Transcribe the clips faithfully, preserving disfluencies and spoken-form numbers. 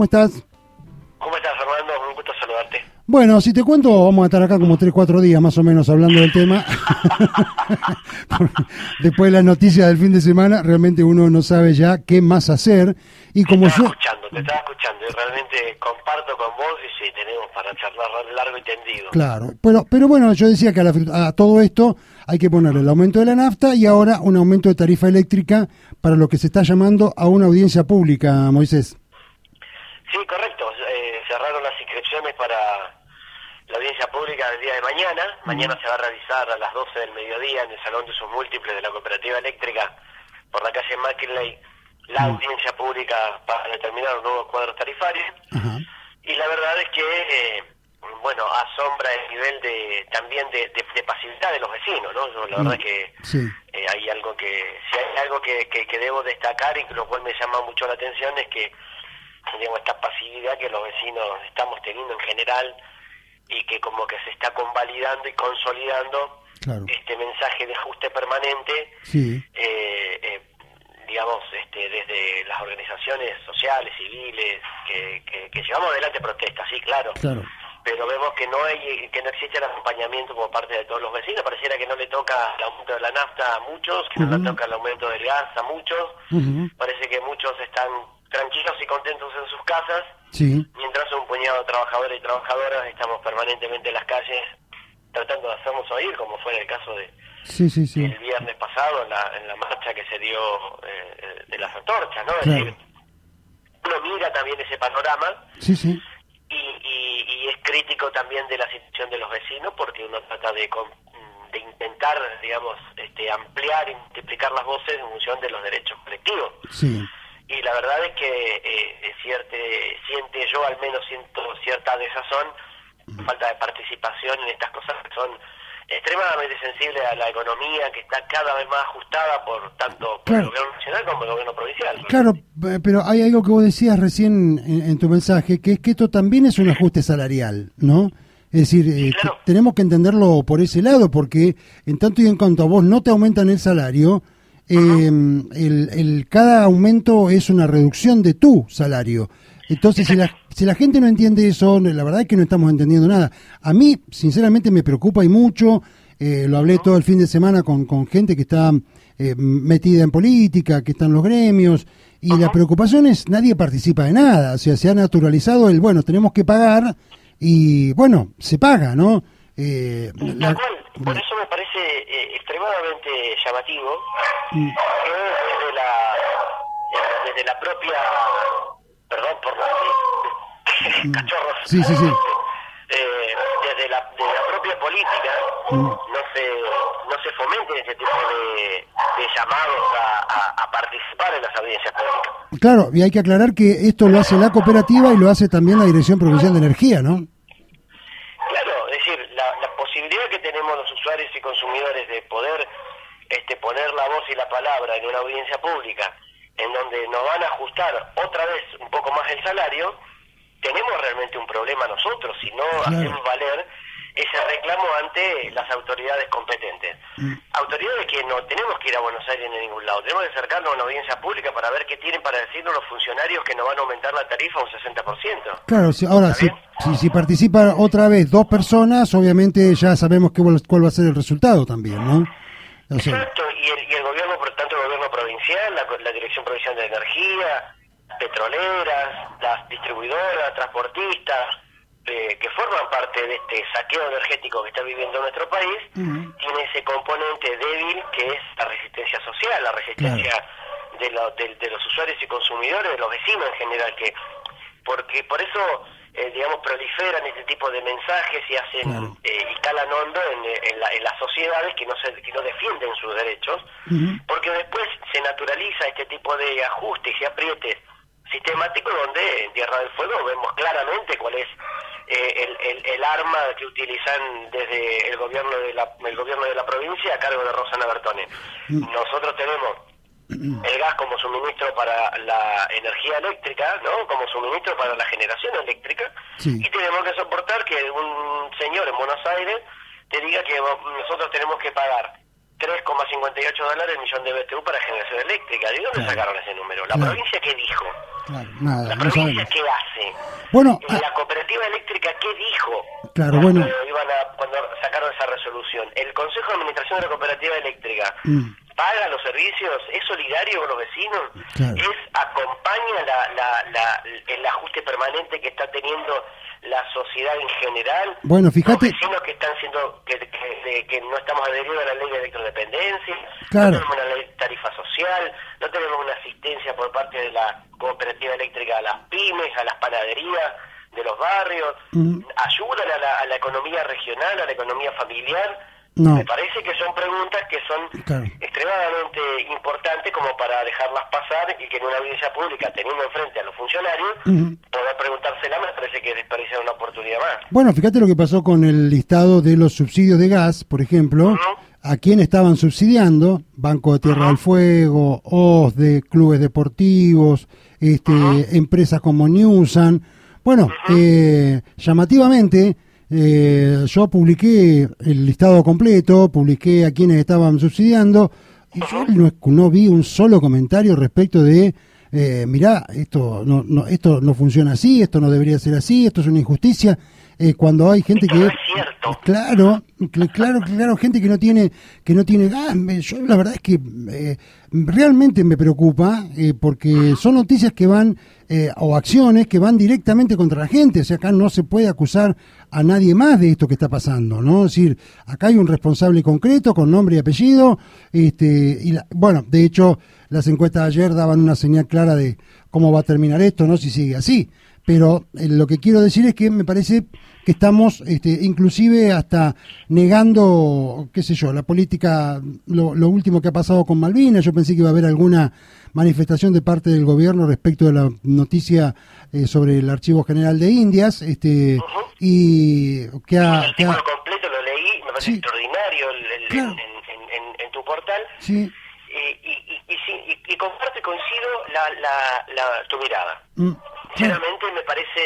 ¿Cómo estás? ¿Cómo estás, Fernando? Un gusto saludarte. Bueno, si te cuento, vamos a estar acá como tres, cuatro días más o menos hablando del tema. Después de las noticias del fin de semana, realmente uno no sabe ya qué más hacer. Y como te estaba yo... escuchando, te estaba escuchando y realmente comparto con vos y sí, tenemos para charlar largo y tendido. Claro, pero, pero bueno, yo decía que a, la, a todo esto hay que ponerle el aumento de la nafta y ahora un aumento de tarifa eléctrica para lo que se está llamando a una audiencia pública, Moisés. Sí, correcto. Eh, cerraron las inscripciones para la audiencia pública del día de mañana. Mañana se va a realizar a las doce del mediodía en el Salón de Usos Múltiples de la Cooperativa Eléctrica por la calle McKinley, la Mm. audiencia pública para determinar los nuevos cuadros tarifarios. Ajá. Y la verdad es que, eh, bueno, asombra el nivel de también de, de, de pasividad de los vecinos, ¿no? Yo, la Mm. verdad es que Sí. eh, hay algo que, si hay algo que, que, que debo destacar y lo cual me llama mucho la atención es que, digamos, esta pasividad que los vecinos estamos teniendo en general y que como que se está convalidando y consolidando Claro. este mensaje de ajuste permanente, Sí. eh, eh, digamos, este, desde las organizaciones sociales, civiles, que, que, que llevamos adelante protestas, sí, claro, Claro. pero vemos que no hay, que no existe el acompañamiento por parte de todos los vecinos. Pareciera que no le toca el aumento de la nafta a muchos, que no Ujú. le toca el aumento del gas a muchos. Ujú. Parece que muchos están tranquilos y contentos en sus casas, Sí. mientras un puñado de trabajadores y trabajadoras estamos permanentemente en las calles tratando de hacernos oír, como fue en el caso de Sí, sí, sí. el viernes pasado en la, en la marcha que se dio eh, de las antorchas, ¿no? Es Claro. decir, uno mira también ese panorama Sí, sí. y, y, y es crítico también de la situación de los vecinos porque uno trata de, con- de intentar, digamos, este, ampliar y multiplicar las voces en función de los derechos colectivos. Sí. Y la verdad es que eh, es cierte, siente yo al menos siento cierta desazón, falta de participación en estas cosas que son extremadamente sensibles a la economía, que está cada vez más ajustada por tanto por Claro. el gobierno nacional como el gobierno provincial. Claro, eh, pero hay algo que vos decías recién en, en tu mensaje, que es que esto también es un ajuste salarial, ¿no? Es decir, eh, claro. te- tenemos que entenderlo por ese lado, porque en tanto y en cuanto a vos no te aumentan el salario, eh, el, el cada aumento es una reducción de tu salario. Entonces, si la, si la gente no entiende eso, la verdad es que no estamos entendiendo nada. A mí, sinceramente, me preocupa y mucho. Eh, lo hablé todo el fin de semana con, con gente que está eh, metida en política, que está en los gremios, y la preocupación es nadie participa de nada. O sea, se ha naturalizado el, bueno, tenemos que pagar, y bueno, se paga, ¿no? Eh, Tal la- cual, por eso me parece eh, extremadamente llamativo Mm. que desde la eh, desde la propia, perdón por los cachorros, Sí, sí, sí. eh, desde la, de la propia política Mm. no se no se fomenten ese tipo de, de llamados a, a, a participar en las audiencias públicas. Claro, y hay que aclarar que esto lo hace la cooperativa y lo hace también la Dirección Provincial de Energía, ¿no? Claro, es decir, la, la posibilidad que tenemos los usuarios y consumidores de poder este, poner la voz y la palabra en una audiencia pública en donde nos van a ajustar otra vez un poco más el salario, tenemos realmente un problema nosotros si no Claro. hacemos valer ese reclamo ante las autoridades competentes. Mm. Autoridades que no tenemos que ir a Buenos Aires ni a ningún lado, tenemos que acercarnos a una audiencia pública para ver qué tienen para decirnos los funcionarios que nos van a aumentar la tarifa un sesenta por ciento. Claro, si, ahora, ¿Está si, bien? si, si participan otra vez dos personas, obviamente ya sabemos qué, cuál va a ser el resultado también, ¿no? O sea, Exacto, y el, y el gobierno, por tanto el gobierno provincial, la, la Dirección Provincial de Energía, petroleras, las distribuidoras, transportistas, eh, que forman parte de este saqueo energético que está viviendo nuestro país, Ujú. tiene ese componente débil que es la resistencia social, la resistencia de, lo- de- de los usuarios y consumidores, de los vecinos en general, que porque por eso, eh, digamos, proliferan este tipo de mensajes y hacen Claro. eh, y calan hondo en, en, la- en las sociedades que no se, que no defienden sus derechos, Ujú. porque después se naturaliza este tipo de ajustes y aprietes sistemáticos donde en Tierra del Fuego vemos claramente cuál es eh, el, el, el arma que utilizan desde el gobierno de la el gobierno de la provincia a cargo de Rosana Bertone. Mm. Nosotros tenemos el gas como suministro para la energía eléctrica, ¿no? Como suministro para la generación eléctrica, Sí. y tenemos que soportar que un señor en Buenos Aires te diga que nosotros tenemos que pagar tres coma cincuenta y ocho dólares el millón de B T U para generación eléctrica. ¿De dónde claro. sacaron ese número? ¿La claro. provincia qué dijo? Claro, nada, ¿La no provincia sabemos. qué hace? Bueno, ¿Y la cooperativa eléctrica qué dijo? Claro, cuando, bueno. iban a, cuando sacaron esa resolución. El Consejo de Administración de la Cooperativa Eléctrica mm. paga los servicios, es solidario con los vecinos, claro. es acompaña la, la, la, el ajuste permanente que está teniendo la sociedad en general. Bueno, fíjate. Los vecinos que están siendo, que, que, que no estamos adheridos a la ley de electrodependencia, claro. no tenemos una ley de tarifa social, no tenemos una asistencia por parte de la cooperativa eléctrica a las pymes, a las panaderías de los barrios, mm. ayudan a la, a la economía regional, a la economía familiar. No. Me parece que son preguntas que son claro. extremadamente importantes como para dejarlas pasar y que en una audiencia pública, teniendo enfrente a los funcionarios, uh-huh. poder preguntársela, me parece que desperdiciar una oportunidad más. Bueno, fíjate lo que pasó con el listado de los subsidios de gas, por ejemplo, uh-huh. a quién estaban subsidiando, Banco de Tierra uh-huh. del Fuego, O S D E, clubes deportivos, este, uh-huh. empresas como Newsan. Bueno, uh-huh. eh, llamativamente... Eh, yo publiqué el listado completo, publiqué a quienes estaban subsidiando y yo no, no vi un solo comentario respecto de eh, mirá, esto no, no, esto no funciona así, esto no debería ser así, esto es una injusticia, eh, cuando hay gente esto que no es cierto. claro, claro, claro, gente que no tiene que no tiene gas. Yo la verdad es que eh, realmente me preocupa eh, porque son noticias que van eh, o acciones que van directamente contra la gente, o sea, acá no se puede acusar a nadie más de esto que está pasando, ¿no? Es decir, acá hay un responsable concreto con nombre y apellido, este, y la, bueno, de hecho, las encuestas de ayer daban una señal clara de cómo va a terminar esto, ¿no? Si sigue así. Pero eh, lo que quiero decir es que me parece que estamos, este, inclusive hasta negando, qué sé yo, la política, lo, lo último que ha pasado con Malvinas. Yo pensé que iba a haber alguna manifestación de parte del gobierno respecto de la noticia eh, sobre el Archivo General de Indias, este, uh-huh. y que ha... El que ha... completo lo leí, me parece sí. extraordinario el, el, claro. en, en, en, en tu portal. Sí. Y, y, y, y, y, y comparto y coincido la, la, la, tu mirada. Mm. Sinceramente me parece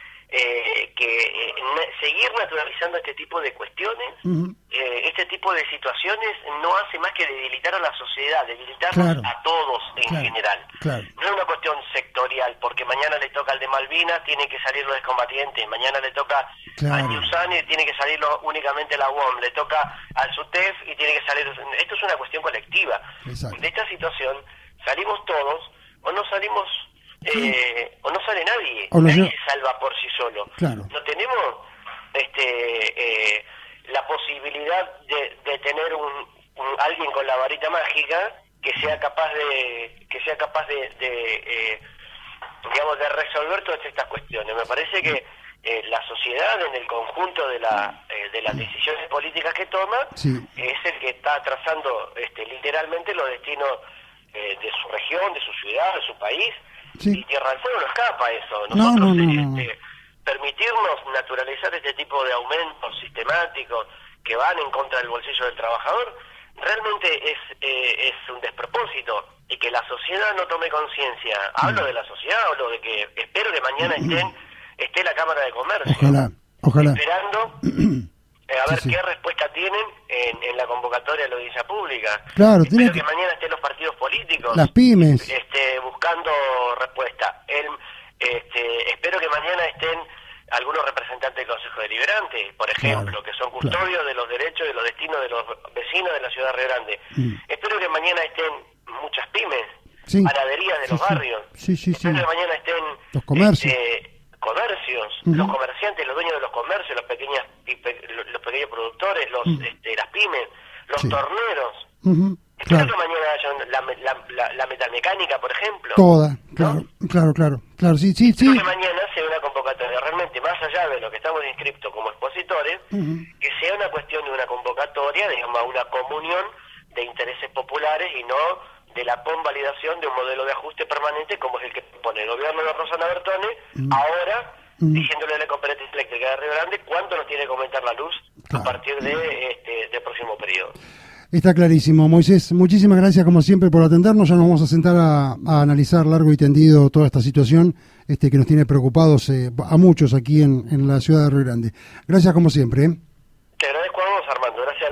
eh, que eh, seguir naturalizando este tipo de cuestiones, uh-huh. eh, este tipo de situaciones no hace más que debilitar a la sociedad, debilitarnos claro. a todos en claro. general. Claro. No es una cuestión sectorial, porque mañana le toca al de Malvinas, tiene que salir los excombatientes, mañana le toca claro. al Newsan y tiene que salir lo, únicamente la U O M, le toca al SUTEF y tiene que salir... Esto es una cuestión colectiva. Exacto. De esta situación salimos todos o no salimos... Sí. Eh, o no sale nadie, o no nadie yo... se salva por sí solo. Claro. No tenemos este eh, la posibilidad de, de tener un, un alguien con la varita mágica que sea capaz de que sea capaz de, de eh, digamos de resolver todas estas cuestiones. Me parece que eh, la sociedad en el conjunto de la eh, de las decisiones políticas que toma sí. es el que está trazando este literalmente los destinos eh, de su región, de su ciudad, de su país. Sí. Y Tierra del Fuego no escapa a eso. Nosotros, no, no, no, no. Este, permitirnos naturalizar este tipo de aumentos sistemáticos que van en contra del bolsillo del trabajador, realmente es eh, es un despropósito. Y que la sociedad no tome conciencia. Hablo de la sociedad, hablo de que espero que mañana estén esté la Cámara de Comercio. Ojalá, ojalá. Esperando eh, a ver sí, sí. qué respuesta tienen en, en la convocatoria de la audiencia pública. Claro, espero que... que mañana estén los partidos políticos. Las pymes. Este, buscando respuesta. El, este, espero que mañana estén algunos representantes del Consejo Deliberante, por ejemplo, claro, que son custodios claro. de los derechos y de los destinos de los vecinos de la ciudad de Río Grande. Mm. Espero que mañana estén muchas pymes, sí. panaderías de sí, los sí. barrios. Sí, sí, espero sí. que mañana estén los comercios, este, comercios uh-huh. los comerciantes, los dueños de los comercios, los pequeños, los pequeños productores, los uh-huh. este, las pymes, los sí. torneros. Uh-huh. Espero claro. que mañana haya la, la, la, la metalmecánica, por ejemplo. Toda, claro, ¿no? claro, claro, claro, sí, sí, Espero sí. que mañana sea una convocatoria realmente más allá de lo que estamos inscriptos como expositores, uh-huh. que sea una cuestión de una convocatoria, digamos, una comunión de intereses populares y no de la convalidación de un modelo de ajuste permanente como es el que pone el gobierno de Rosana Bertone, uh-huh. ahora uh-huh. diciéndole a la cooperativa eléctrica de Río Grande cuánto nos tiene que aumentar la luz claro. a partir de este del próximo periodo. Está clarísimo, Moisés. Muchísimas gracias como siempre por atendernos. Ya nos vamos a sentar a, a analizar largo y tendido toda esta situación este, que nos tiene preocupados eh, a muchos aquí en, en la ciudad de Río Grande. Gracias como siempre. ¿eh? Te agradezco a vos, Armando. Gracias a la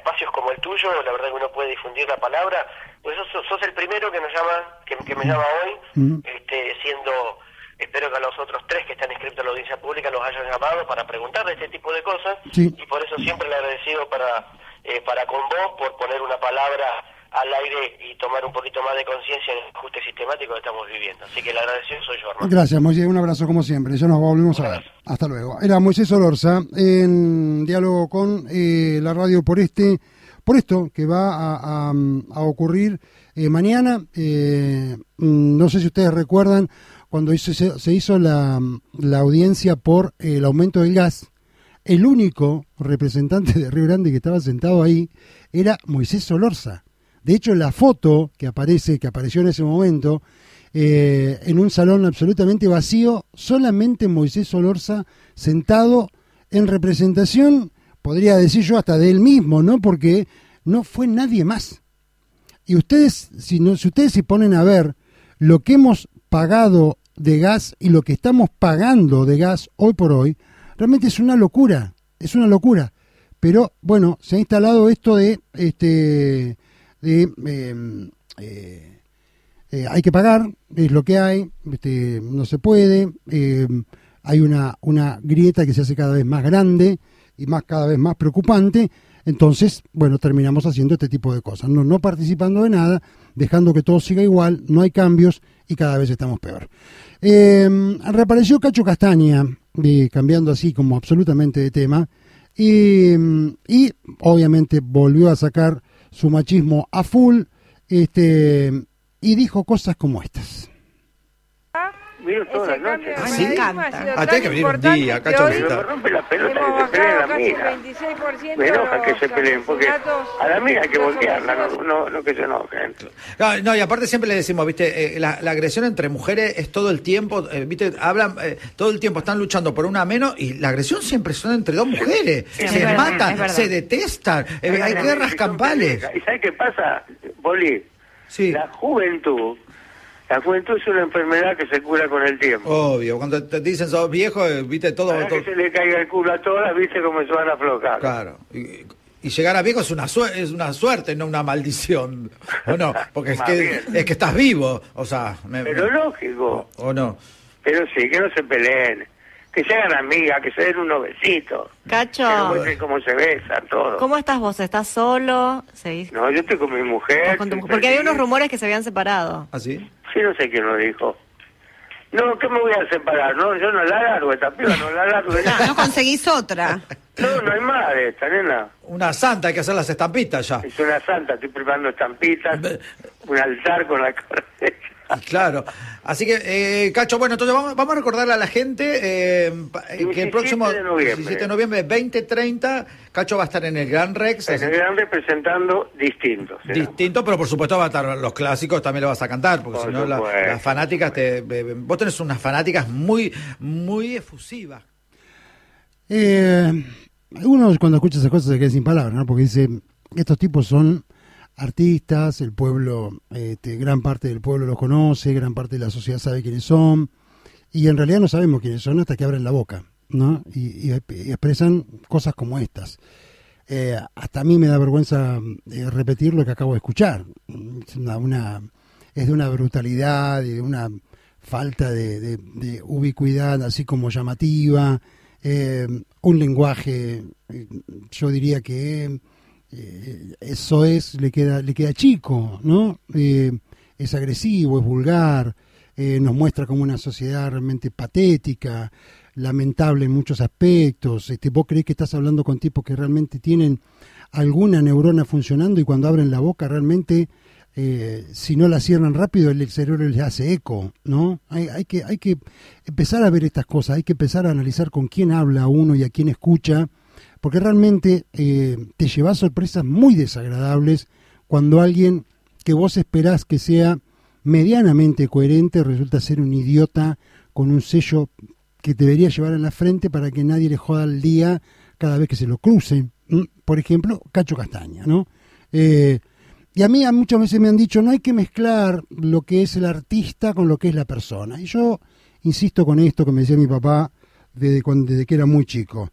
espacios como el tuyo, la verdad que uno puede difundir la palabra, pues sos, sos el primero que nos llama, que, que me llama hoy, mm. este, siendo, espero que a los otros tres que están inscritos en la audiencia pública los hayan llamado para preguntar de este tipo de cosas, sí. Y por eso siempre le agradecido para, eh, para con vos por poner una palabra al aire y tomar un poquito más de conciencia en el ajuste sistemático que estamos viviendo. Así que el agradecido soy yo, hermano. Gracias, Moisés. Un abrazo como siempre. Ya nos volvemos a ver. Hasta luego. Era Moisés Solorza en diálogo con eh, la radio por este, por esto que va a, a, a ocurrir eh, mañana. Eh, no sé si ustedes recuerdan cuando hizo, se, se hizo la, la audiencia por eh, el aumento del gas. El único representante de Río Grande que estaba sentado ahí era Moisés Solorza. De hecho, la foto que aparece, que apareció en ese momento, eh, en un salón absolutamente vacío, solamente Moisés Solorza sentado en representación, podría decir yo hasta de él mismo, ¿no? Porque no fue nadie más. Y ustedes, si, no, si ustedes se ponen a ver lo que hemos pagado de gas y lo que estamos pagando de gas hoy por hoy, realmente es una locura, es una locura. Pero, bueno, se ha instalado esto de... este de eh, eh, eh, hay que pagar, es lo que hay, este, no se puede, eh, hay una, una grieta que se hace cada vez más grande y más cada vez más preocupante, entonces, bueno, terminamos haciendo este tipo de cosas, no, no participando de nada, dejando que todo siga igual, no hay cambios y cada vez estamos peor. Eh, reapareció Cacho Castaña, eh, cambiando así como absolutamente de tema, y, y obviamente volvió a sacar su machismo a full, este, y dijo cosas como estas. Vino todas las noches. Ay, me encanta. Ah, tiene que venir un día, Cacho. Me rompe la pelota que se peleen las minas. Me enoja que se peleen, porque a la mina hay que voltearla, no, no, no que se enojen. No, no, y aparte siempre le decimos, viste, eh, la, la agresión entre mujeres es todo el tiempo, eh, viste, hablan, eh, todo el tiempo están luchando por una menos, y la agresión siempre son entre dos mujeres. Sí, se verdad, matan, se detestan, eh, hay guerras campales. ¿Y sabes qué pasa, Boli? Sí. La juventud... La juventud es una enfermedad que se cura con el tiempo. Obvio, cuando te dicen sos viejo, viste todo... Para todo... que se le caiga el culo a todas, viste cómo se van a aflojar. Claro. Y, y llegar a viejo es una, su es una suerte, no una maldición. ¿O no? Porque es que, es que estás vivo. O sea... Me, Pero me... lógico. ¿O, ¿O no? Pero sí, que no se peleen. Que se hagan amigas, que se den unos besitos. Cacho. Que muestren cómo se besan, todo. ¿Cómo estás vos? ¿Estás solo? ¿Seguís? No, yo estoy con mi mujer. Con tu... Porque había unos rumores que se habían separado. ¿Ah, sí? Sí, no sé quién lo dijo. No, ¿qué me voy a separar? No, yo no la largo, esta piba no la largo. No, no conseguís otra. No, no hay más de esta, nena. Una santa, hay que hacer las estampitas ya. Es una santa, estoy preparando estampitas, un altar con la cara de ella. Claro, así que, eh, Cacho, bueno, entonces vamos, vamos a recordarle a la gente eh, que el próximo diecisiete de noviembre, veinte treinta, Cacho va a estar en el Gran Rex. En el Gran Rex presentando distintos. Distinto, pero por supuesto va a estar los clásicos, también lo vas a cantar, porque si no la, las fanáticas, te, vos tenés unas fanáticas muy, muy efusivas. Eh, uno cuando escucha esas cosas se queda sin palabras, ¿no? Porque dice, estos tipos son... artistas, el pueblo, este, gran parte del pueblo los conoce, gran parte de la sociedad sabe quiénes son, y en realidad no sabemos quiénes son hasta que abren la boca, ¿no? Y, y, y expresan cosas como estas. Eh, hasta a mí me da vergüenza eh, repetir lo que acabo de escuchar. Es, una, una, es de una brutalidad y de una falta de, de, de ubicuidad así como llamativa, eh, un lenguaje, yo diría que... Eh, eso es, le queda, le queda chico, ¿no? Eh, es agresivo, es vulgar, eh, nos muestra como una sociedad realmente patética, lamentable en muchos aspectos. Este, vos creés que estás hablando con tipos que realmente tienen alguna neurona funcionando y cuando abren la boca realmente, eh, si no la cierran rápido, el cerebro les hace eco, ¿no? Hay, hay que, hay que empezar a ver estas cosas, hay que empezar a analizar con quién habla uno y a quién escucha, porque realmente eh, te llevas sorpresas muy desagradables cuando alguien que vos esperás que sea medianamente coherente resulta ser un idiota con un sello que debería llevar en la frente para que nadie le joda el día cada vez que se lo cruce. ¿Mm? Por ejemplo, Cacho Castaña, ¿no? Eh, y a mí a muchas veces me han dicho, no hay que mezclar lo que es el artista con lo que es la persona. Y yo insisto con esto que me decía mi papá desde, cuando, desde que era muy chico.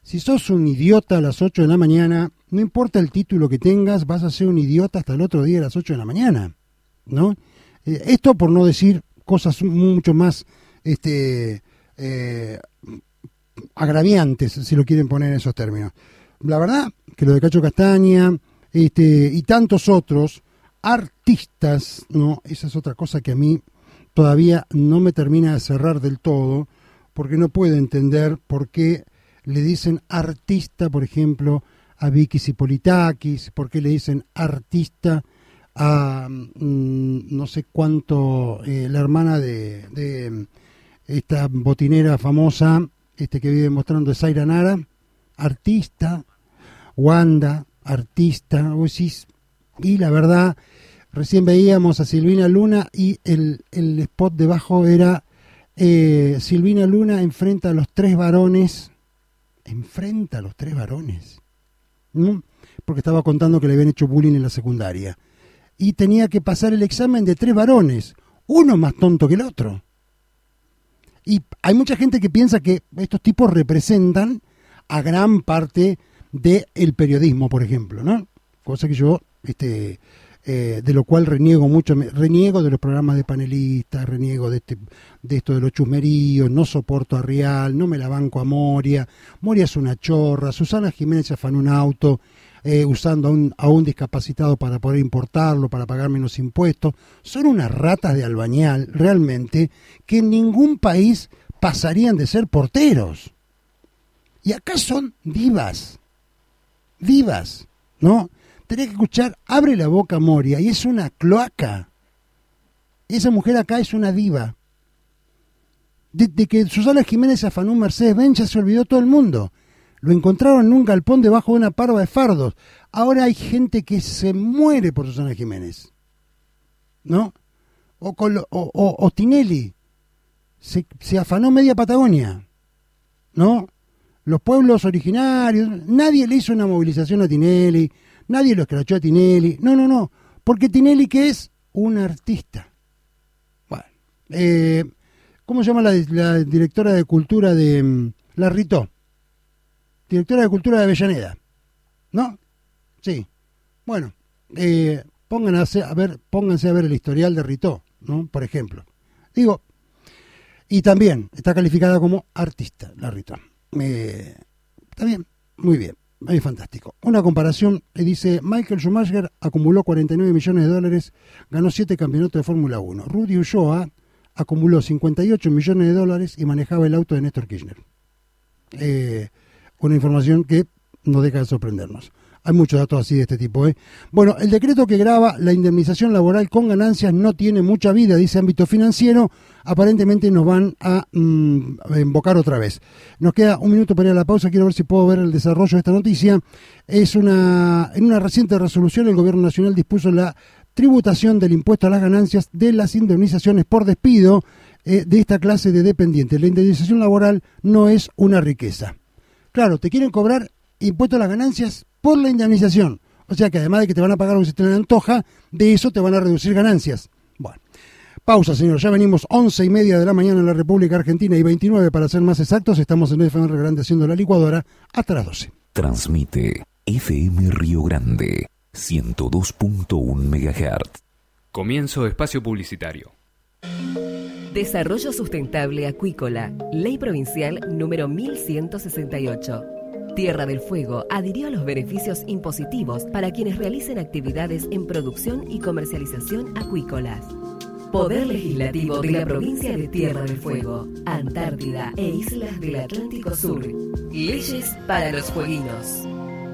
Si sos un idiota a las ocho de la mañana, no importa el título que tengas, vas a ser un idiota hasta el otro día a las ocho de la mañana, ¿no? Eh, esto por no decir cosas mucho más este, eh, agraviantes, si lo quieren poner en esos términos. La verdad que lo de Cacho Castaña este, y tantos otros artistas, ¿no? Esa es otra cosa que a mí todavía no me termina de cerrar del todo, porque no puedo entender por qué le dicen artista, por ejemplo, a Vicky Zipolitakis, por qué le dicen artista a mmm, no sé cuánto, eh, la hermana de, de esta botinera famosa este que vive mostrando es Zaira Nara, artista, Wanda, artista, vos decís, y la verdad, recién veíamos a Silvina Luna y el, el spot debajo era eh, Silvina Luna enfrenta a los tres varones, enfrenta a los tres varones, ¿no? Porque estaba contando que le habían hecho bullying en la secundaria, y tenía que pasar el examen de tres varones, uno más tonto que el otro. Y hay mucha gente que piensa que estos tipos representan a gran parte del periodismo, por ejemplo, ¿no? Cosa que yo, este, eh, de lo cual reniego mucho, reniego de los programas de panelistas, reniego de, este, de esto de los chusmeríos, no soporto a Rial, no me la banco a Moria, Moria es una chorra, Susana Jiménez se afanó un auto eh, usando a un, a un discapacitado para poder importarlo, para pagar menos impuestos, son unas ratas de albañal, realmente, que en ningún país pasarían de ser porteros. Y acá son divas, divas, ¿no? Tenés que escuchar, abre la boca Moria, y es una cloaca. Esa mujer acá es una diva. De, de que Susana Jiménez afanó un Mercedes-Benz ya se olvidó todo el mundo. Lo encontraron en un galpón debajo de una parva de fardos. Ahora hay gente que se muere por Susana Jiménez, ¿no? O, con lo, o, o, o Tinelli se, se afanó media Patagonia, ¿no? Los pueblos originarios, nadie le hizo una movilización a Tinelli, nadie lo escrachó a Tinelli, no, no, no, porque Tinelli, ¿qué es? Un artista. Bueno, eh, ¿cómo se llama la, la directora de cultura de um, La Ritó? Directora de cultura de Avellaneda, ¿no? Sí. Bueno, eh, pónganse a ver, pónganse a ver el historial de Ritó, ¿no? Por ejemplo. Digo, y también está calificada como artista, La Ritó. Eh, está bien, muy bien, es fantástico. Una comparación, le dice, Michael Schumacher acumuló cuarenta y nueve millones de dólares, ganó siete campeonatos de Fórmula uno. Rudy Ulloa acumuló cincuenta y ocho millones de dólares y manejaba el auto de Néstor Kirchner. Eh, una información que no deja de sorprendernos. Hay muchos datos así de este tipo, ¿eh? Bueno, el decreto que grava la indemnización laboral con ganancias no tiene mucha vida, dice ámbito financiero. Aparentemente nos van a mmm, invocar otra vez. Nos queda un minuto para ir a la pausa. Quiero ver si puedo ver el desarrollo de esta noticia. Es una, en una reciente resolución, el Gobierno Nacional dispuso la tributación del impuesto a las ganancias de las indemnizaciones por despido eh, de esta clase de dependientes. La indemnización laboral no es una riqueza. Claro, te quieren cobrar impuesto a las ganancias por la indemnización. O sea que además de que te van a pagar lo que se te antoja, de eso te van a reducir ganancias. Bueno, pausa, señor. Ya venimos once y media de la mañana en la República Argentina y veintinueve para ser más exactos. Estamos en F M Río Grande haciendo la licuadora hasta las doce. Transmite F M Río Grande ciento dos punto uno megahertz. Comienzo espacio publicitario. Desarrollo Sustentable Acuícola, Ley Provincial número mil ciento sesenta y ocho. Tierra del Fuego adhirió a los beneficios impositivos para quienes realicen actividades en producción y comercialización acuícolas. Poder Legislativo de la Provincia de Tierra del Fuego, Antártida e Islas del Atlántico Sur. Leyes para los fueguinos.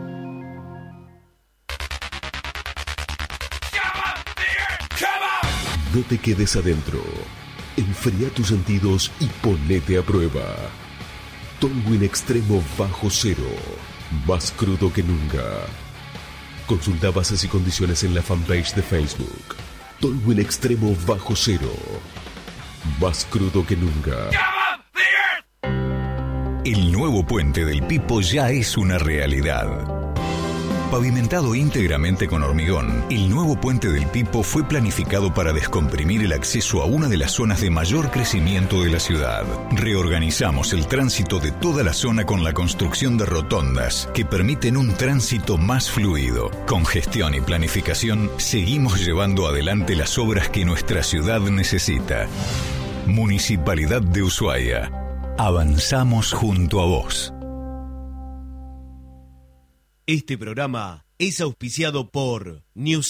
No te quedes adentro. Enfría tus sentidos y ponete a prueba. Tolwyn Extremo bajo cero. Más crudo que nunca. Consulta bases y condiciones en la fanpage de Facebook. Tolwyn Extremo bajo cero. Más crudo que nunca. El nuevo puente del Pipo ya es una realidad. Pavimentado íntegramente con hormigón, el nuevo Puente del Pipo fue planificado para descomprimir el acceso a una de las zonas de mayor crecimiento de la ciudad. Reorganizamos el tránsito de toda la zona con la construcción de rotondas que permiten un tránsito más fluido. Con gestión y planificación, seguimos llevando adelante las obras que nuestra ciudad necesita. Municipalidad de Ushuaia. Avanzamos junto a vos. Este programa es auspiciado por News